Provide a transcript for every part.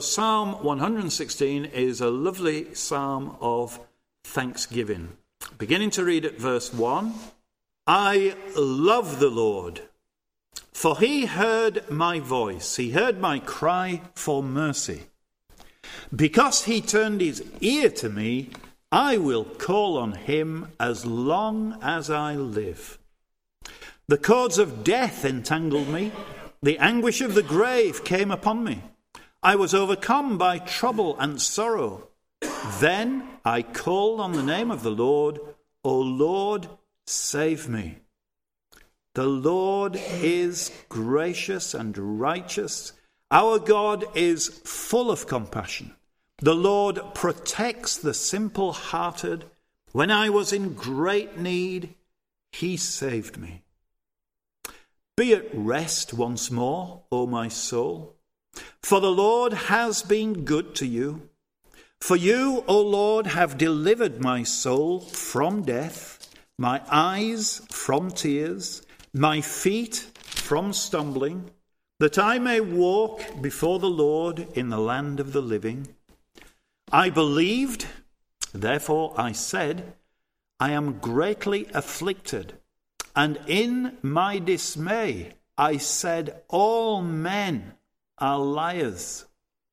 Psalm 116 is a lovely psalm of thanksgiving. Beginning to read at verse 1. I love the Lord, for he heard my voice. He heard my cry for mercy. Because he turned his ear to me, I will call on him as long as I live. The cords of death entangled me. The anguish of the grave came upon me. I was overcome by trouble and sorrow. Then I called on the name of the Lord. O Lord, save me. The Lord is gracious and righteous. Our God is full of compassion. The Lord protects the simple-hearted. When I was in great need, he saved me. Be at rest once more, O my soul. For the Lord has been good to you. For you, O Lord, have delivered my soul from death, my eyes from tears, my feet from stumbling, that I may walk before the Lord in the land of the living. I believed, therefore I said, I am greatly afflicted, and in my dismay I said, all men are liars.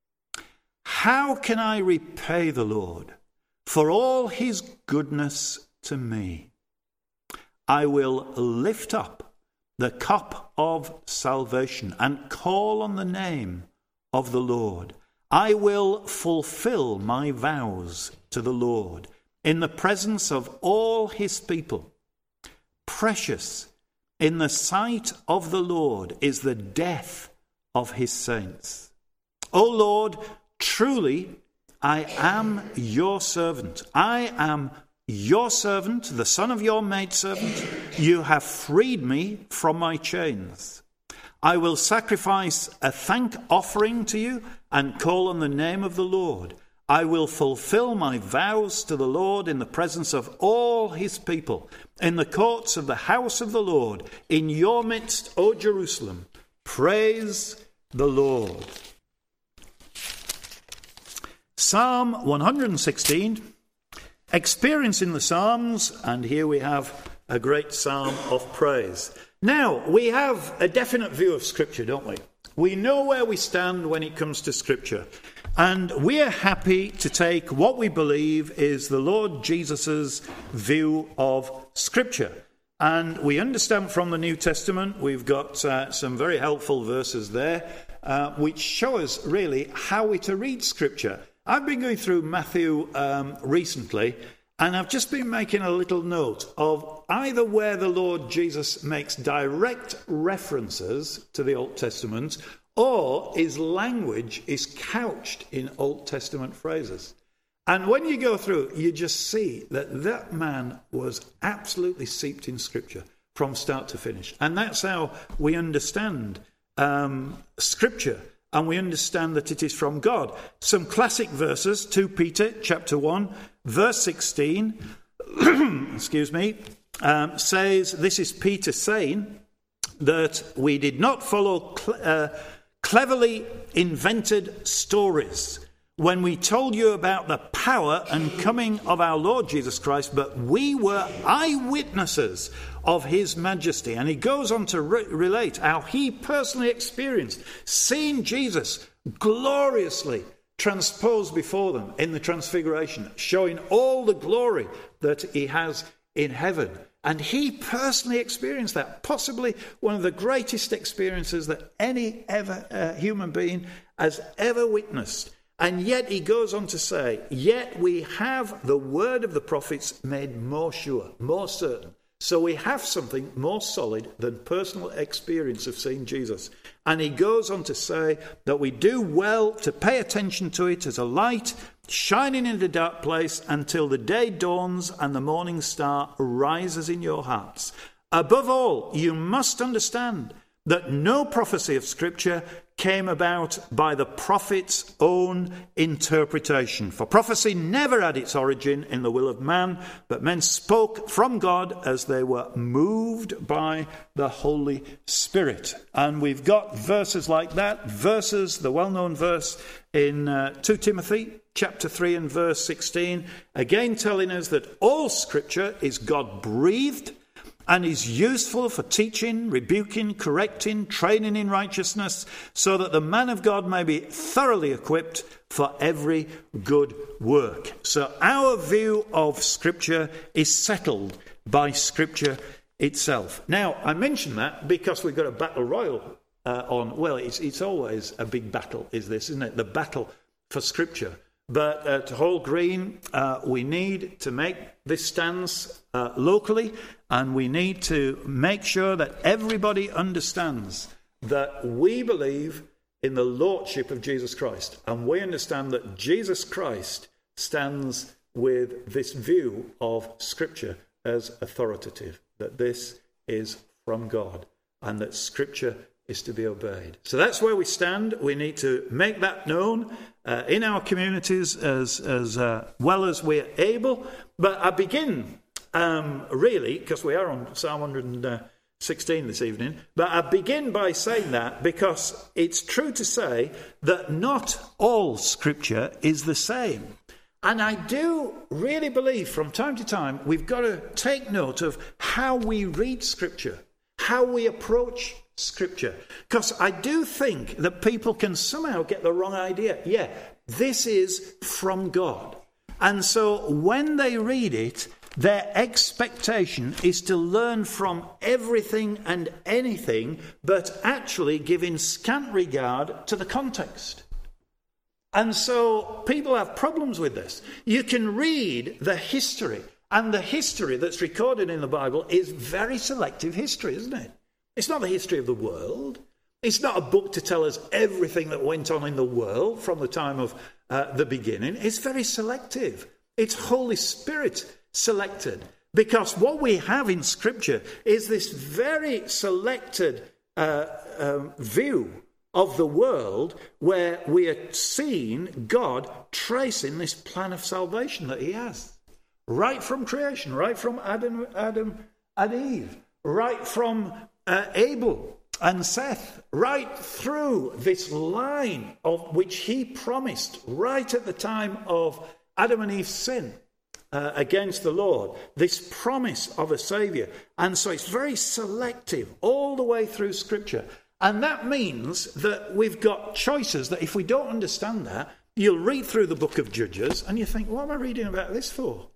How can I repay the Lord for all his goodness to me? I will lift up the cup of salvation and call on the name of the Lord. I will fulfill my vows to the Lord in the presence of all his people. Precious in the sight of the Lord is the death of his saints. O Lord, truly I am your servant. I am your servant, the son of your maidservant. You have freed me from my chains. I will sacrifice a thank offering to you and call on the name of the Lord. I will fulfill my vows to the Lord in the presence of all his people, in the courts of the house of the Lord, in your midst, O Jerusalem. Praise the Lord. Psalm 116, experience in the Psalms, and here we have a great psalm of praise. Now, we have a definite view of Scripture, don't we? We know where we stand when it comes to Scripture. And we're happy to take what we believe is the Lord Jesus' view of Scripture. And we understand from the New Testament, we've got some very helpful verses there, which show us really how we're to read Scripture. I've been going through Matthew recently, and I've just been making a little note of either where the Lord Jesus makes direct references to the Old Testament, or his language is couched in Old Testament phrases. And when you go through, you just see that that man was absolutely steeped in Scripture from start to finish. And that's how we understand Scripture, and we understand that it is from God. Some classic verses, 2 Peter chapter 1, verse 16, says, this is Peter saying that we did not follow cleverly invented stories when we told you about the power and coming of our Lord Jesus Christ, but we were eyewitnesses of his majesty. And he goes on to relate how he personally experienced seeing Jesus gloriously transposed before them in the Transfiguration, showing all the glory that he has in heaven. And he personally experienced that, possibly one of the greatest experiences that any human being has ever witnessed. And yet he goes on to say, yet we have the word of the prophets made more sure, more certain. So we have something more solid than personal experience of seeing Jesus. And he goes on to say that we do well to pay attention to it as a light shining in the dark place until the day dawns and the morning star rises in your hearts. Above all, you must understand that no prophecy of Scripture came about by the prophet's own interpretation. For prophecy never had its origin in the will of man, but men spoke from God as they were moved by the Holy Spirit. And we've got verses like that. The well-known verse in 2 Timothy chapter 3 and verse 16, again telling us that all Scripture is God-breathed and is useful for teaching, rebuking, correcting, training in righteousness, so that the man of God may be thoroughly equipped for every good work. So our view of Scripture is settled by Scripture itself. Now, I mention that because we've got a battle royal on. Well, it's always a big battle, isn't it? The battle for Scripture. But at Hall Green, we need to make this stance locally, and we need to make sure that everybody understands that we believe in the Lordship of Jesus Christ. And we understand that Jesus Christ stands with this view of Scripture as authoritative, that this is from God, and that Scripture is to be obeyed. So that's where we stand. We need to make that known in our communities as well as we're able. But I begin, really, because we are on Psalm 116 this evening, but I begin by saying that because it's true to say that not all Scripture is the same. And I do really believe from time to time we've got to take note of how we read Scripture, how we approach Scripture. Because I do think that people can somehow get the wrong idea. Yeah, this is from God. And so when they read it, their expectation is to learn from everything and anything, but actually giving scant regard to the context. And so people have problems with this. You can read the history, and the history that's recorded in the Bible is very selective history, isn't it? It's not the history of the world. It's not a book to tell us everything that went on in the world from the time of the beginning. It's very selective. It's Holy Spirit selected. Because what we have in Scripture is this very selected view of the world where we are seeing God tracing this plan of salvation that he has. Right from creation, right from Adam and Eve, right from Abel and Seth, right through this line of which he promised right at the time of Adam and Eve's sin against the Lord, this promise of a Saviour. And so it's very selective all the way through Scripture. And that means that we've got choices that if we don't understand that, you'll read through the book of Judges and you think, what am I reading about this for?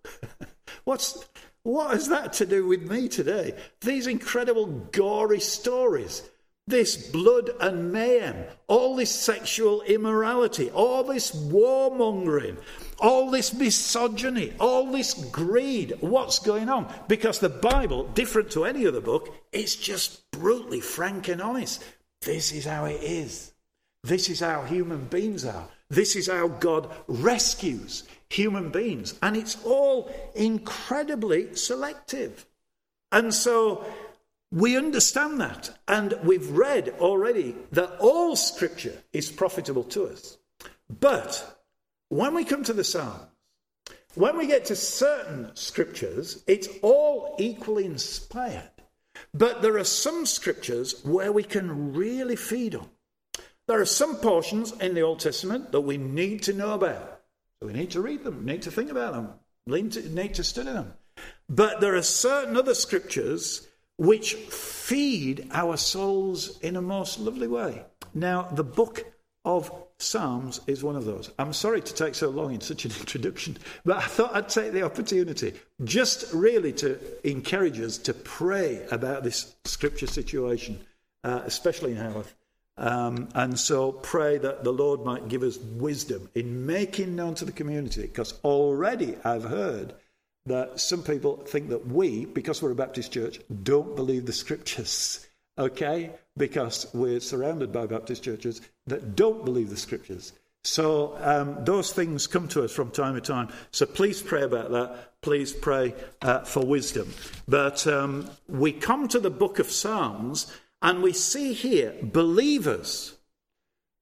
What has that to do with me today? These incredible gory stories, this blood and mayhem, all this sexual immorality, all this warmongering, all this misogyny, all this greed. What's going on? Because the Bible, different to any other book, it's just brutally frank and honest. This is how it is. This is how human beings are. This is how God rescues human beings. And it's all incredibly selective. And so we understand that. And we've read already that all Scripture is profitable to us. But when we come to the Psalms, when we get to certain Scriptures, it's all equally inspired. But there are some Scriptures where we can really feed on. There are some portions in the Old Testament that we need to know about. So we need to read them, need to think about them, need to study them. But there are certain other Scriptures which feed our souls in a most lovely way. Now, the book of Psalms is one of those. I'm sorry to take so long in such an introduction, but I thought I'd take the opportunity just really to encourage us to pray about this Scripture situation, especially in Haworth. And so pray that the Lord might give us wisdom in making known to the community, because already I've heard that some people think that we, because we're a Baptist church, don't believe the Scriptures, okay? Because we're surrounded by Baptist churches that don't believe the Scriptures. So those things come to us from time to time. So please pray about that. Please pray for wisdom. But we come to the book of Psalms, and we see here believers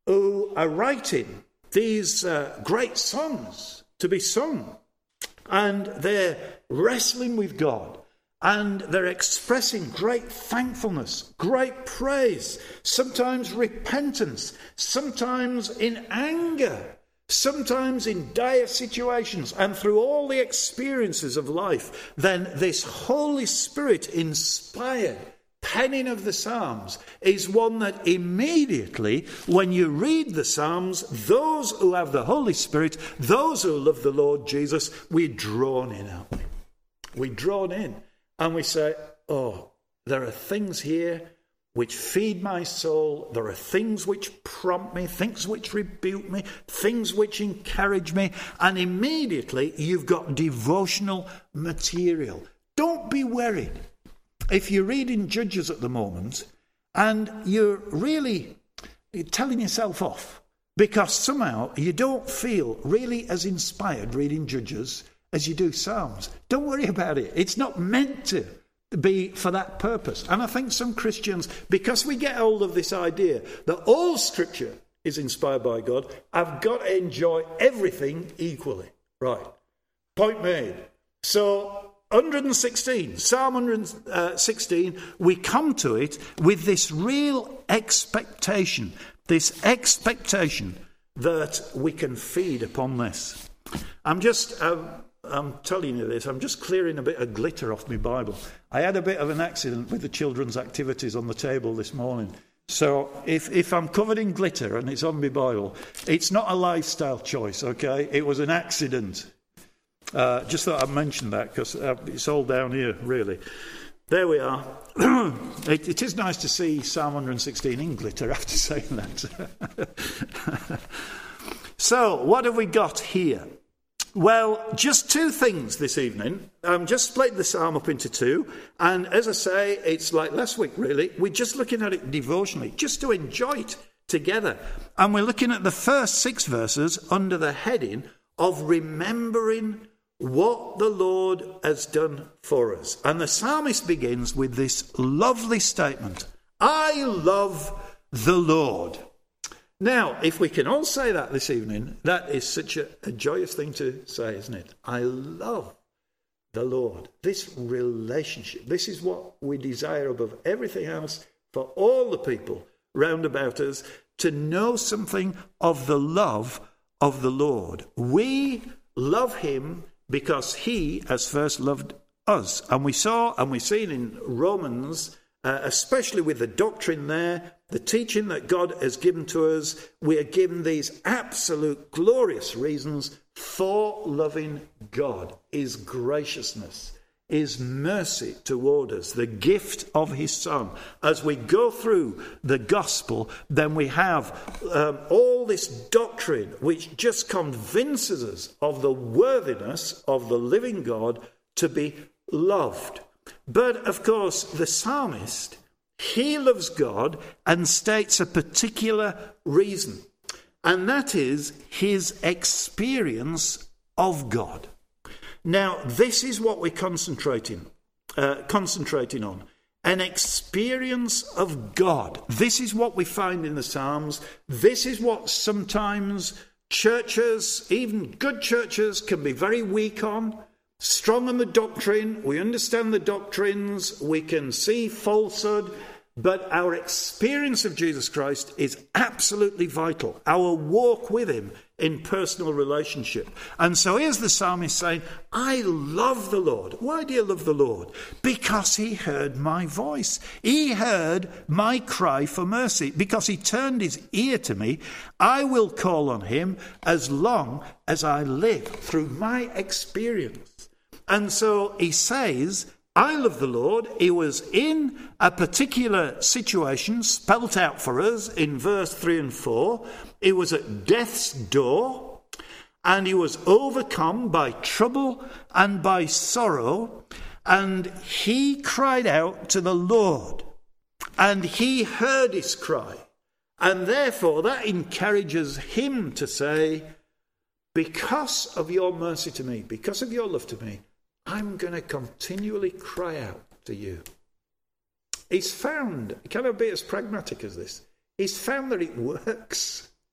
who are writing these great songs to be sung. And they're wrestling with God. And they're expressing great thankfulness, great praise, sometimes repentance, sometimes in anger, sometimes in dire situations. And through all the experiences of life, then this Holy Spirit inspired penning of the Psalms is one that immediately, when you read the Psalms, those who have the Holy Spirit, those who love the Lord Jesus, we're drawn in, aren't we? We're drawn in. And we say, oh, there are things here which feed my soul. There are things which prompt me, things which rebuke me, things which encourage me. And immediately you've got devotional material. Don't be worried if you're reading Judges at the moment and you're really telling yourself off because somehow you don't feel really as inspired reading Judges as you do Psalms. Don't worry about it. It's not meant to be for that purpose. And I think some Christians, because we get hold of this idea that all Scripture is inspired by God, have got to enjoy everything equally. Right. Point made. So 116, Psalm 116, we come to it with this real expectation that we can feed upon this. I'm telling you this, I'm just clearing a bit of glitter off my Bible. I had a bit of an accident with the children's activities on the table this morning. So if I'm covered in glitter and it's on my Bible, it's not a lifestyle choice, okay? It was an accident. Just thought I'd mention that because it's all down here, really. There we are. It is nice to see Psalm 116 in glitter after saying that. So, what have we got here? Well, just two things this evening. Just split the psalm up into two. And as I say, it's like last week, really. We're just looking at it devotionally, just to enjoy it together. And we're looking at the first 6 verses under the heading of remembering what the Lord has done for us. And the psalmist begins with this lovely statement, I love the Lord. Now, if we can all say that this evening, that is such a joyous thing to say, isn't it? I love the Lord. This relationship, this is what we desire above everything else for all the people round about us, to know something of the love of the Lord. We love him because he has first loved us. And we saw and we've seen in Romans, especially with the doctrine there, the teaching that God has given to us, we are given these absolute glorious reasons for loving God. His graciousness, his mercy toward us, the gift of his Son. As we go through the gospel, then we have all this doctrine which just convinces us of the worthiness of the living God to be loved. But, of course, the psalmist, he loves God and states a particular reason, and that is his experience of God. Now, this is what we're concentrating on, an experience of God. This is what we find in the Psalms. This is what sometimes churches, even good churches, can be very weak on. Strong on the doctrine, we understand the doctrines, we can see falsehood, but our experience of Jesus Christ is absolutely vital. Our walk with him in personal relationship. And so here's the psalmist saying, I love the Lord. Why do you love the Lord? Because he heard my voice. He heard my cry for mercy. Because he turned his ear to me, I will call on him as long as I live. Through my experience. And so he says, I love the Lord. He was in a particular situation spelt out for us in verse 3 and 4. He was at death's door, and he was overcome by trouble and by sorrow, and he cried out to the Lord, and he heard his cry. And therefore that encourages him to say, because of your mercy to me, because of your love to me, I'm going to continually cry out to you. He's found, can I be as pragmatic as this? He's found that it works.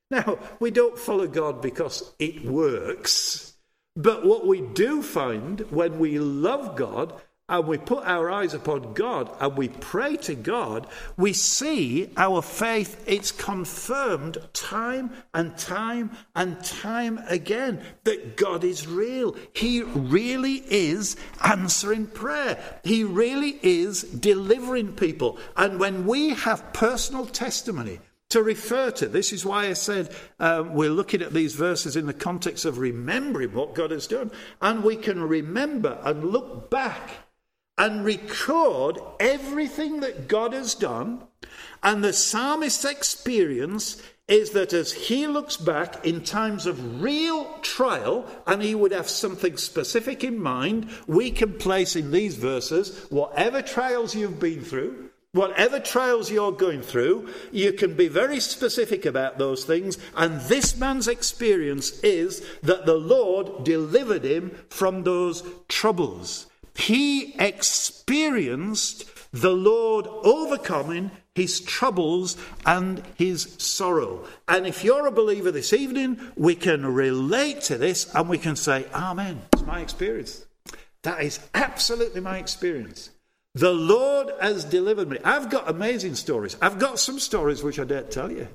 Now, we don't follow God because it works. But what we do find when we love God and we put our eyes upon God and we pray to God, we see our faith, it's confirmed time and time and time again that God is real. He really is answering prayer. He really is delivering people. And when we have personal testimony to refer to, this is why I said we're looking at these verses in the context of remembering what God has done. And we can remember and look back and record everything that God has done. And the psalmist's experience is that as he looks back in times of real trial, and he would have something specific in mind, we can place in these verses whatever trials you've been through, whatever trials you're going through, you can be very specific about those things. And this man's experience is that the Lord delivered him from those troubles. He experienced the Lord overcoming his troubles and his sorrow. And if you're a believer this evening, we can relate to this and we can say, Amen. It's my experience. That is absolutely my experience. The Lord has delivered me. I've got amazing stories. I've got some stories which I daren't tell you.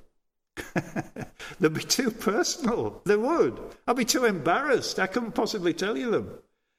They'd be too personal. They would. I'd be too embarrassed. I couldn't possibly tell you them.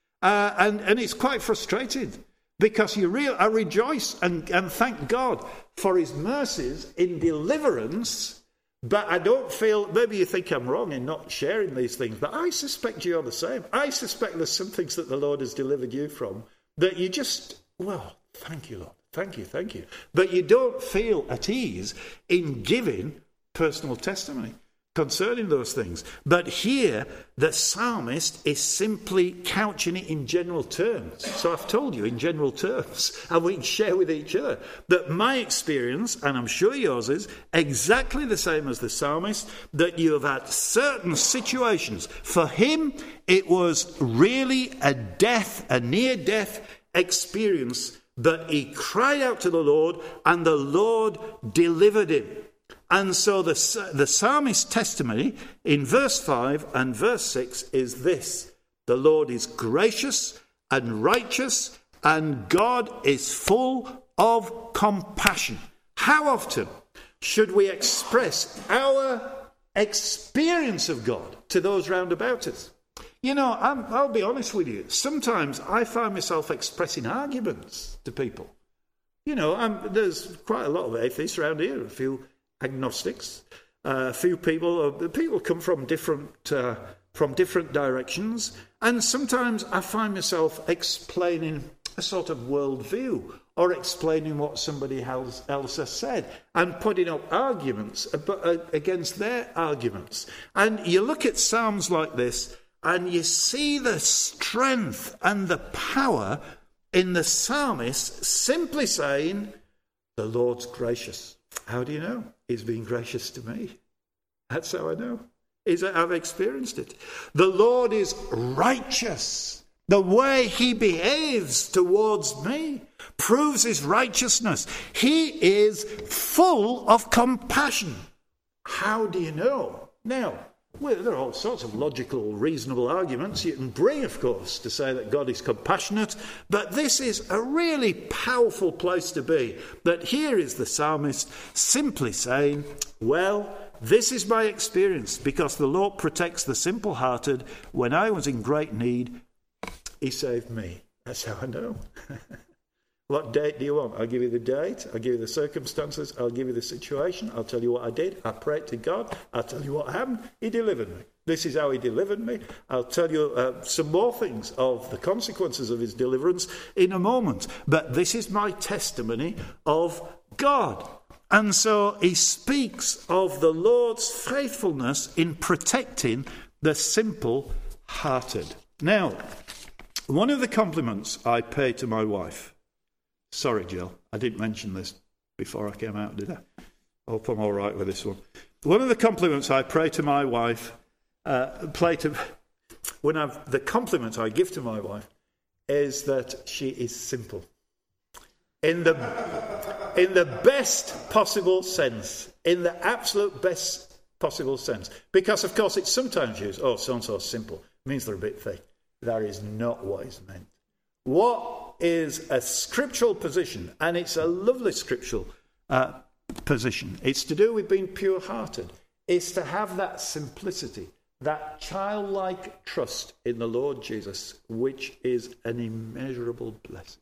And it's quite frustrating because I rejoice and thank God for his mercies in deliverance, but I don't feel, maybe you think I'm wrong in not sharing these things, but I suspect you're the same. I suspect there's some things that the Lord has delivered you from that you just, well, thank you, Lord. Thank you. But you don't feel at ease in giving personal testimony concerning those things. But here, the psalmist is simply couching it in general terms. So I've told you in general terms, and we can share with each other that my experience, and I'm sure yours is, exactly the same as the psalmist, that you have had certain situations. For him, it was really a near-death experience, but he cried out to the Lord, and the Lord delivered him. And so the psalmist's testimony in verse 5 and verse 6 is this: the Lord is gracious and righteous, and God is full of compassion. How often should we express our experience of God to those round about us? You know, I'll be honest with you. Sometimes I find myself expressing arguments to people. You know, there's quite a lot of atheists around here, a few agnostics, a few people come from different directions, and sometimes I find myself explaining a sort of worldview or explaining what somebody else has said and putting up arguments against their arguments. And you look at psalms like this and you see the strength and the power in the psalmist simply saying, the Lord's gracious. How do you know? He's been gracious to me. That's how I know. I've experienced it. The Lord is righteous. The way he behaves towards me proves his righteousness. He is full of compassion. How do you know? Now, well, there are all sorts of logical, reasonable arguments you can bring, of course, to say that God is compassionate, but this is a really powerful place to be. That here is the psalmist simply saying, well, this is my experience, because the Lord protects the simple-hearted. When I was in great need, he saved me. That's how I know. What date do you want? I'll give you the date. I'll give you the circumstances. I'll give you the situation. I'll tell you what I did. I prayed to God. I'll tell you what happened. He delivered me. This is how he delivered me. I'll tell you some more things of the consequences of his deliverance in a moment. But this is my testimony of God. And so he speaks of the Lord's faithfulness in protecting the simple-hearted. Now, one of the compliments I pay to my wife, sorry, Jill, I didn't mention this before I came out, did I? I hope I'm all right with this one. One of the compliments I pray to my wife, the compliment I give to my wife is that she is simple. In the best possible sense, in the absolute best possible sense. Because, of course, it's sometimes used, oh, so-and-so simple. It means they're a bit thick. That is not what is meant. What is a scriptural position, and it's a lovely scriptural position, it's to do with being pure-hearted. It's to have that simplicity, that childlike trust in the Lord Jesus, which is an immeasurable blessing.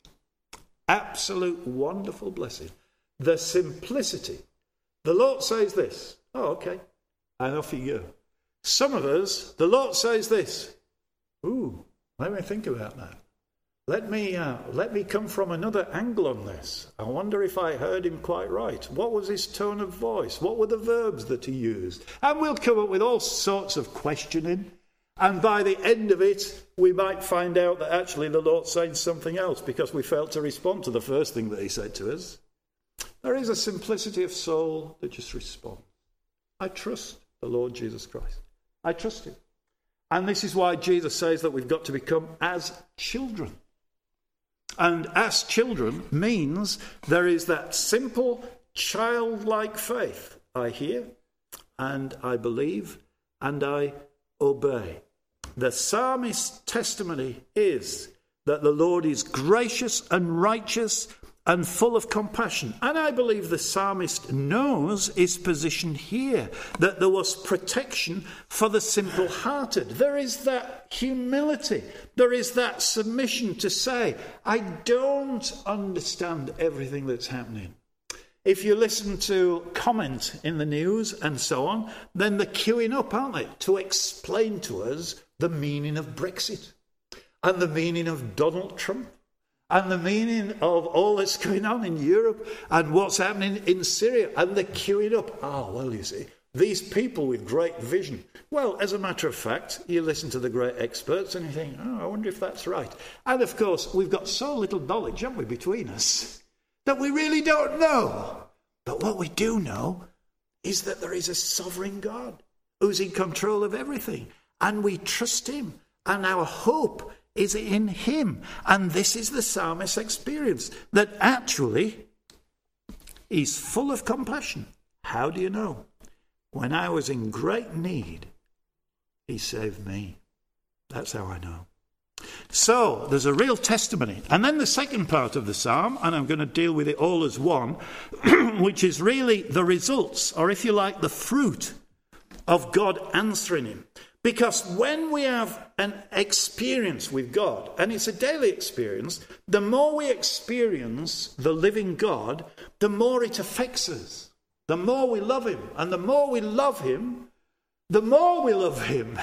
Absolute wonderful blessing. The simplicity. The Lord says this. Oh, okay. And off you go. Some of us, the Lord says this. Ooh, let me think about that. Let me come from another angle on this. I wonder if I heard him quite right. What was his tone of voice? What were the verbs that he used? And we'll come up with all sorts of questioning. And by the end of it, we might find out that actually the Lord's saying something else because we failed to respond to the first thing that he said to us. There is a simplicity of soul that just responds. I trust the Lord Jesus Christ. I trust him. And this is why Jesus says that we've got to become as children. And as children means there is that simple childlike faith. I hear and I believe and I obey. The psalmist's testimony is that the Lord is gracious and righteous and full of compassion. And I believe the psalmist knows his position here, that there was protection for the simple-hearted. There is that humility. There is that submission to say, I don't understand everything that's happening. If you listen to comment in the news and so on, then they're queuing up, aren't they, to explain to us the meaning of Brexit and the meaning of Donald Trump and the meaning of all that's going on in Europe and what's happening in Syria. And they're queuing up. Oh, well, you see, these people with great vision. Well, as a matter of fact, you listen to the great experts and you think, oh, I wonder if that's right. And, of course, we've got so little knowledge, haven't we, between us, that we really don't know. But what we do know is that there is a sovereign God who's in control of everything. And we trust him. And our hope is in him. And this is the psalmist's experience, that actually he's full of compassion. How do you know? When I was in great need, he saved me. That's how I know. So there's a real testimony. And then the second part of the psalm, and I'm going to deal with it all as one, which is really the results, or if you like, the fruit of God answering him. Because when we have an experience with God, and it's a daily experience, the more we experience the living God, the more it affects us. The more we love him. And the more we love him, the more we love him.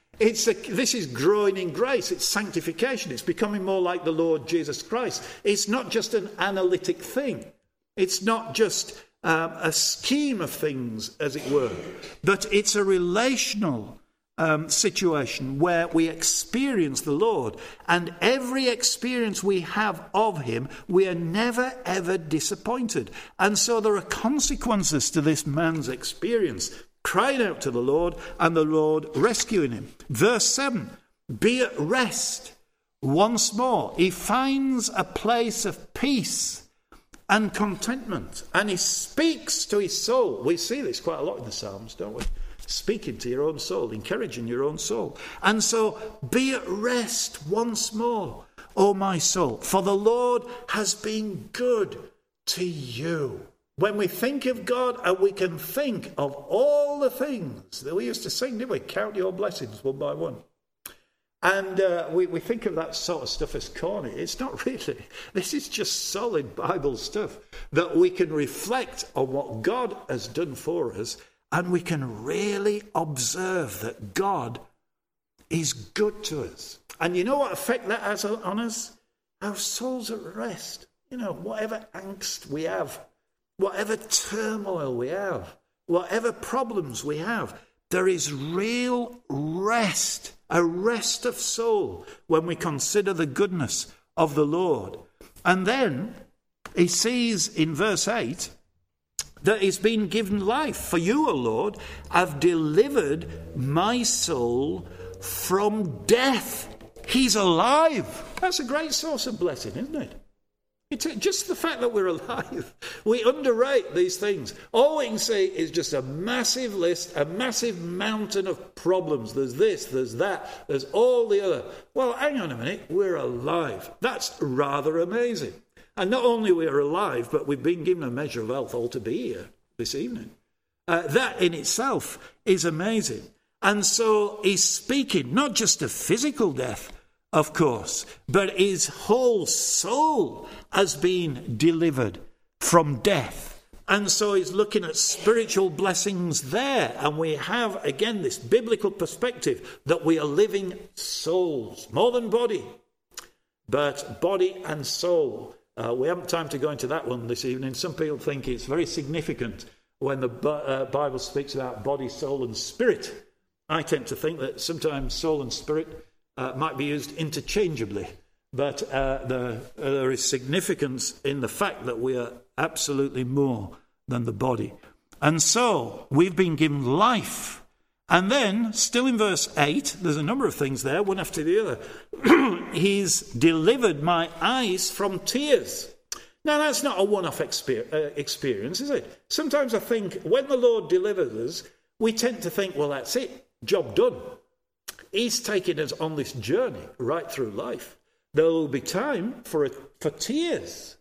This is growing in grace. It's sanctification. It's becoming more like the Lord Jesus Christ. It's not just an analytic thing. It's not just a scheme of things, as it were. But it's a relational situation where we experience the Lord, and every experience we have of him, we are never ever disappointed. And so there are consequences to this man's experience, crying out to the Lord and the Lord rescuing him. Verse 7, be at rest once more. He finds a place of peace and contentment, and he speaks to his soul. We see this quite a lot in the Psalms, don't we? Speaking to your own soul, encouraging your own soul. And so, be at rest once more, O my soul, for the Lord has been good to you. When we think of God, and we can think of all the things that we used to sing, didn't we? Count your blessings one by one. And we think of that sort of stuff as corny. It's not really. This is just solid Bible stuff that we can reflect on what God has done for us. And we can really observe that God is good to us. And you know what effect that has on us? Our soul's at rest. You know, whatever angst we have, whatever turmoil we have, whatever problems we have, there is real rest, a rest of soul when we consider the goodness of the Lord. And then he sees in verse 8, that he's been given life. For you, O Lord, have delivered my soul from death. He's alive. That's a great source of blessing, isn't it? Just the fact that we're alive. We underrate these things. All we can see is just a massive list, a massive mountain of problems. There's this, there's that, there's all the other. Well, hang on a minute. We're alive. That's rather amazing. And not only we're alive, but we've been given a measure of health all to be here this evening. That in itself is amazing. And so he's speaking not just of physical death, of course, but his whole soul has been delivered from death. And so he's looking at spiritual blessings there. And we have, again, this biblical perspective that we are living souls, more than body, but body and soul. We haven't time to go into that one this evening. Some people think it's very significant when the Bible speaks about body, soul and spirit. I tend to think that sometimes soul and spirit might be used interchangeably, but there is significance in the fact that we are absolutely more than the body. And so we've been given life. And then, still in verse 8, there's a number of things there, one after the other. He's delivered my eyes from tears. Now, that's not a one-off experience, is it? Sometimes I think when the Lord delivers us, we tend to think, well, that's it, job done. He's taking us on this journey right through life. There will be time for tears.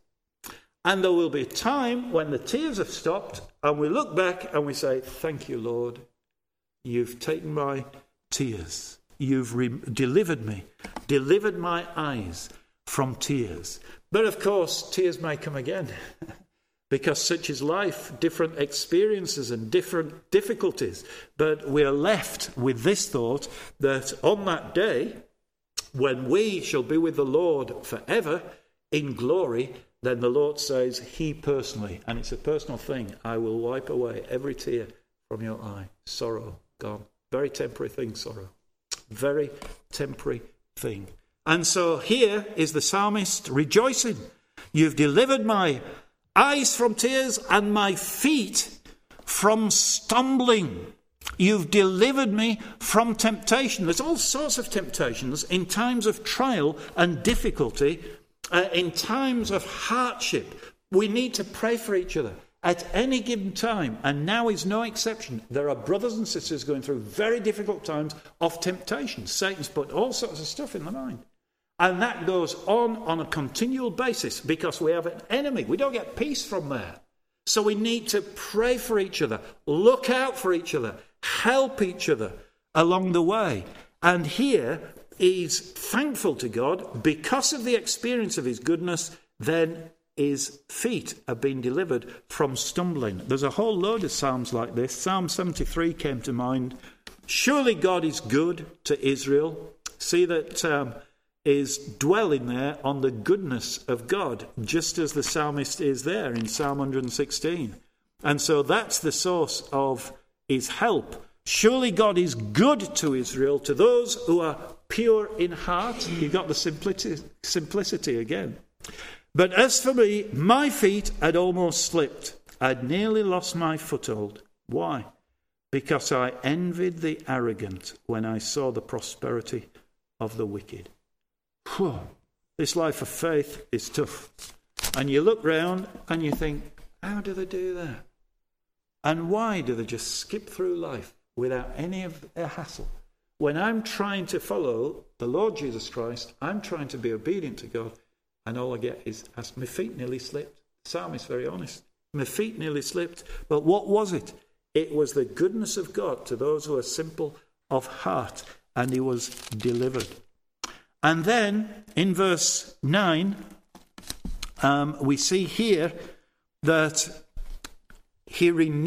And there will be a time when the tears have stopped and we look back and we say, thank you, Lord. You've taken my tears. You've delivered me, delivered my eyes from tears. But of course, tears may come again because such is life, different experiences and different difficulties. But we are left with this thought that on that day, when we shall be with the Lord forever in glory, then the Lord says, he personally, and it's a personal thing, I will wipe away every tear from your eye. Sorrow, gone. Very temporary thing, sorrow. Very temporary thing. And so here is the psalmist rejoicing. You've delivered my eyes from tears and my feet from stumbling. You've delivered me from temptation. There's all sorts of temptations in times of trial and difficulty, in times of hardship. We need to pray for each other at any given time, and now is no exception. There are brothers and sisters going through very difficult times of temptation. Satan's put all sorts of stuff in their mind. And that goes on a continual basis because we have an enemy. We don't get peace from there. So we need to pray for each other, look out for each other, help each other along the way. And here he's thankful to God because of the experience of his goodness, then his feet have been delivered from stumbling. There's a whole load of psalms like this. Psalm 73 came to mind. Surely God is good to Israel. See that is dwelling there on the goodness of God, just as the psalmist is there in Psalm 116. And so that's the source of his help. Surely God is good to Israel, to those who are pure in heart. You've got the simplicity again. But as for me, my feet had almost slipped. I'd nearly lost my foothold. Why? Because I envied the arrogant when I saw the prosperity of the wicked. Whew. This life of faith is tough. And you look round and you think, how do they do that? And why do they just skip through life without any of a hassle? When I'm trying to follow the Lord Jesus Christ, I'm trying to be obedient to God, and all I get is, my feet nearly slipped. The psalmist is very honest. My feet nearly slipped. But what was it? It was the goodness of God to those who are simple of heart, and he was delivered. And then in verse 9, we see here that he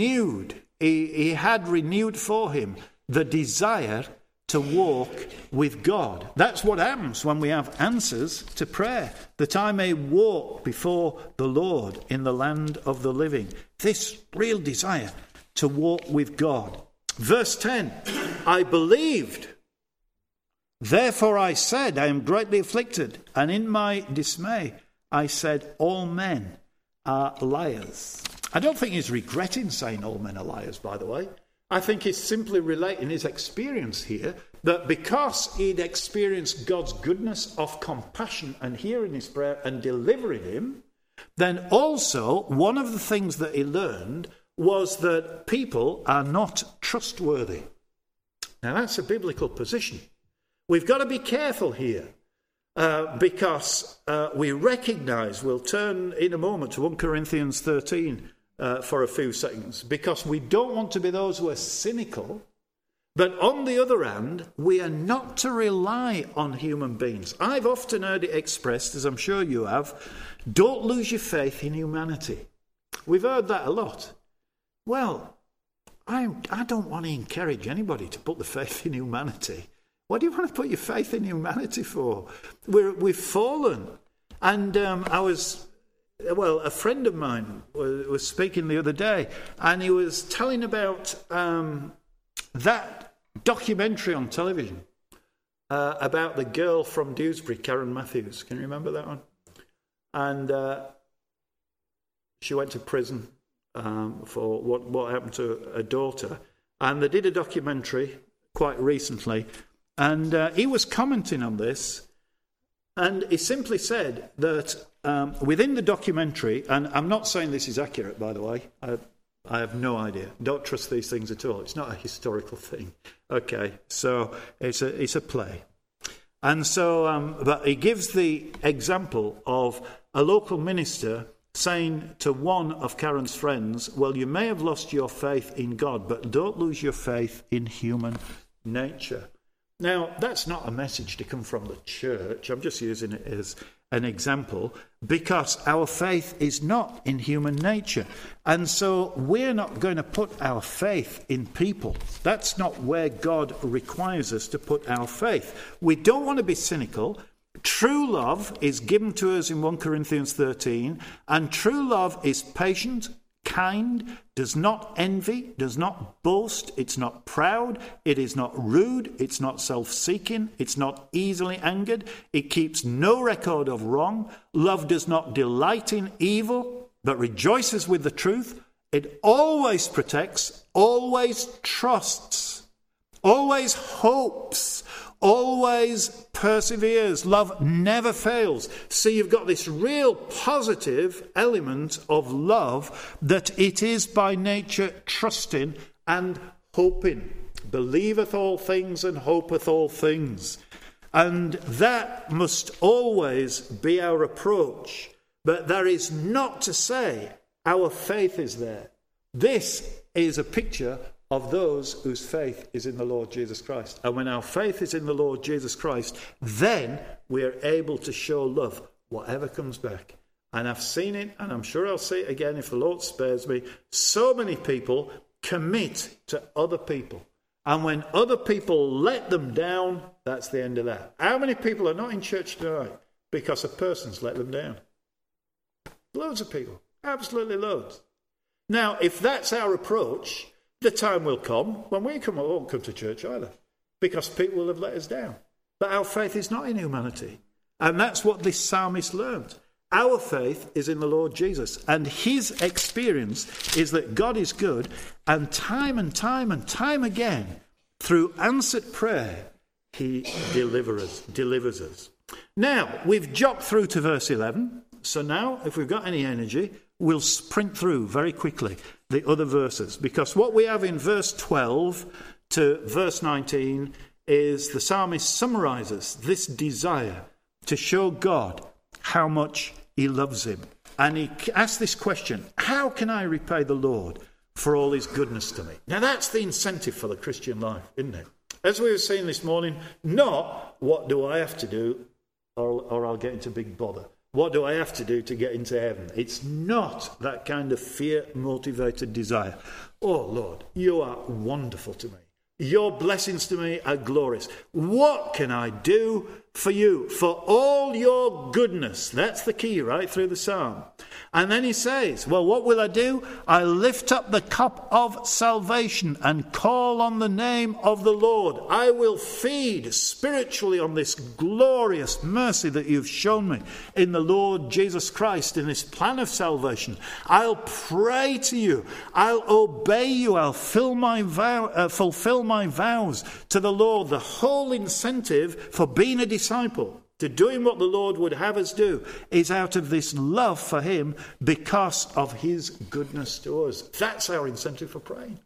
had renewed for him the desire to walk with God. That's what happens when we have answers to prayer, that I may walk before the Lord in the land of the living. This real desire to walk with God. Verse 10, I believed. Therefore I said, I am greatly afflicted, and in my dismay I said, all men are liars. I don't think he's regretting saying all men are liars, by the way. I think he's simply relating his experience here, that because he'd experienced God's goodness of compassion and hearing his prayer and delivering him, then also one of the things that he learned was that people are not trustworthy. Now, that's a biblical position. We've got to be careful here because we recognise, we'll turn in a moment to 1 Corinthians 13 for a few seconds, because we don't want to be those who are cynical. But on the other hand, we are not to rely on human beings. I've often heard it expressed, as I'm sure you have, don't lose your faith in humanity. We've heard that a lot. Well, I don't want to encourage anybody to put the faith in humanity. What do you want to put your faith in humanity for? We've fallen. And a friend of mine was speaking the other day, and he was telling about that documentary on television about the girl from Dewsbury, Karen Matthews. Can you remember that one? And she went to prison for what happened to her daughter. And they did a documentary quite recently, and he was commenting on this, and he simply said that within the documentary, and I'm not saying this is accurate, by the way, I have no idea. Don't trust these things at all. It's not a historical thing. Okay, so it's a play. And so, but he gives the example of a local minister saying to one of Karen's friends, well, you may have lost your faith in God, but don't lose your faith in human nature. Now, that's not a message to come from the church. I'm just using it as an example, because our faith is not in human nature. And so we're not going to put our faith in people. That's not where God requires us to put our faith. We don't want to be cynical. True love is given to us in 1 Corinthians 13, and true love is patient, kind, does not envy, does not boast, it's not proud, it is not rude, it's not self-seeking, it's not easily angered, it keeps no record of wrong. Love does not delight in evil, but rejoices with the truth. It always protects, always trusts, always hopes, always perseveres. Love never fails. So you've got this real positive element of love, that it is by nature trusting and hoping. Believeth all things and hopeth all things. And that must always be our approach. But that is not to say our faith is there. This is a picture of those whose faith is in the Lord Jesus Christ. And when our faith is in the Lord Jesus Christ, then we are able to show love, whatever comes back. And I've seen it, and I'm sure I'll see it again if the Lord spares me. So many people commit to other people. And when other people let them down, that's the end of that. How many people are not in church tonight because a person's let them down? Loads of people. Absolutely loads. Now, if that's our approach, the time will come when we won't come to church either, because people will have let us down. But our faith is not in humanity. And that's what this psalmist learned. Our faith is in the Lord Jesus. And his experience is that God is good, and time again, through answered prayer, he delivers us. Now, we've jogged through to verse 11. So now, if we've got any energy, we'll sprint through very quickly the other verses, because what we have in verse 12 to verse 19 is the psalmist summarizes this desire to show God how much he loves him. And he asks this question: how can I repay the Lord for all his goodness to me? Now that's the incentive for the Christian life, isn't it? As we were saying this morning, not what do I have to do or I'll get into big bother. What do I have to do to get into heaven? It's not that kind of fear-motivated desire. Oh, Lord, you are wonderful to me. Your blessings to me are glorious. What can I do for you? For all your goodness. That's the key right through the psalm. And then he says, well, what will I do? I lift up the cup of salvation and call on the name of the Lord. I will feed spiritually on this glorious mercy that you've shown me in the Lord Jesus Christ, in this plan of salvation. I'll pray to you. I'll obey you. I'll fulfill my vows to the Lord. The whole incentive for being a disciple, to doing what the Lord would have us do, is out of this love for him because of his goodness to us. That's our incentive for praying.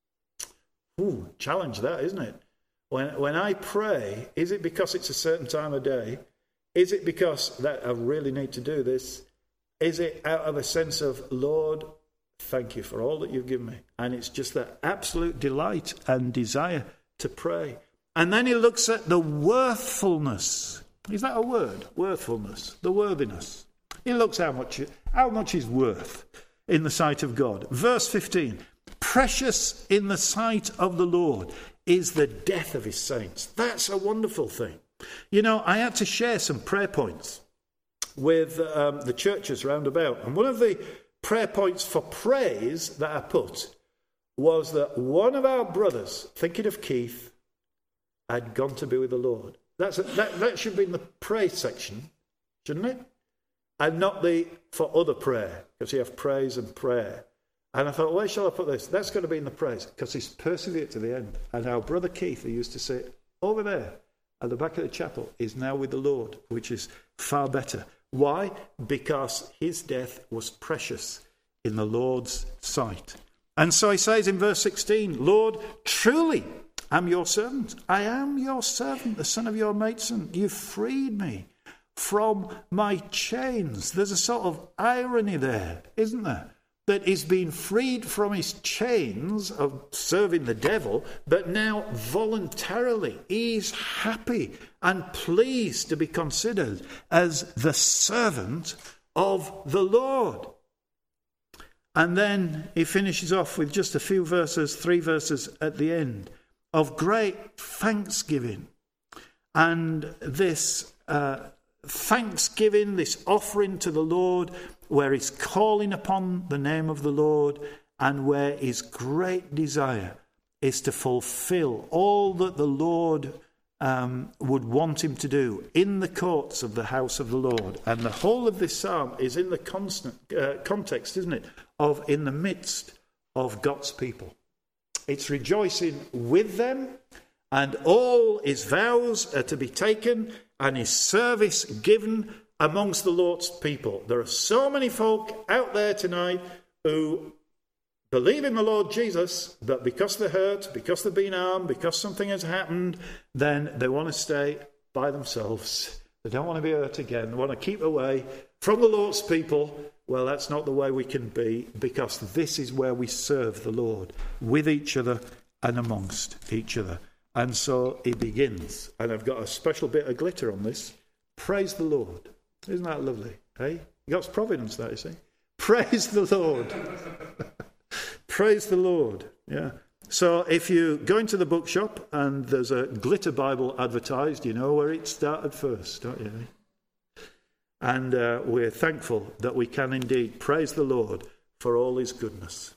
Ooh, challenge that, isn't it? When I pray, is it because it's a certain time of day? Is it because that I really need to do this? Is it out of a sense of, Lord, thank you for all that you've given me? And it's just that absolute delight and desire to pray. And then he looks at the worthfulness. Is that a word? Worthfulness, the worthiness. He looks how much is worth in the sight of God. Verse 15, precious in the sight of the Lord is the death of his saints. That's a wonderful thing. You know, I had to share some prayer points with the churches round about. And one of the prayer points for praise that I put was that one of our brothers, thinking of Keith, had gone to be with the Lord. That should be in the praise section, shouldn't it? And not the for other prayer, because you have praise and prayer. And I thought, where shall I put this? That's going to be in the praise, because he's persevered to the end. And our brother Keith, who used to sit over there at the back of the chapel, is now with the Lord, which is far better. Why? Because his death was precious in the Lord's sight. And so he says in verse 16, Lord, truly I'm your servant. I am your servant, the son of your maidservant. You freed me from my chains. There's a sort of irony there, isn't there? That he's been freed from his chains of serving the devil, but now voluntarily he's happy and pleased to be considered as the servant of the Lord. And then he finishes off with just a few verses, 3 verses at the end, of great thanksgiving. And this thanksgiving, this offering to the Lord, where he's calling upon the name of the Lord, and where his great desire is to fulfill all that the Lord would want him to do in the courts of the house of the Lord. And the whole of this psalm is in the context, isn't it, of in the midst of God's people. It's rejoicing with them, and all his vows are to be taken and his service given amongst the Lord's people. There are so many folk out there tonight who believe in the Lord Jesus, but because they're hurt, because they've been harmed, because something has happened, then they want to stay by themselves. They don't want to be hurt again. They want to keep away from the Lord's people. Well, that's not the way we can be, because this is where we serve the Lord, with each other and amongst each other. And so he begins, and I've got a special bit of glitter on this. Praise the Lord. Isn't that lovely? Hey? God's providence, that, you see. Praise the Lord. Praise the Lord. Yeah. So if you go into the bookshop and there's a glitter Bible advertised, you know where it started first, don't you? And we're thankful that we can indeed praise the Lord for all his goodness.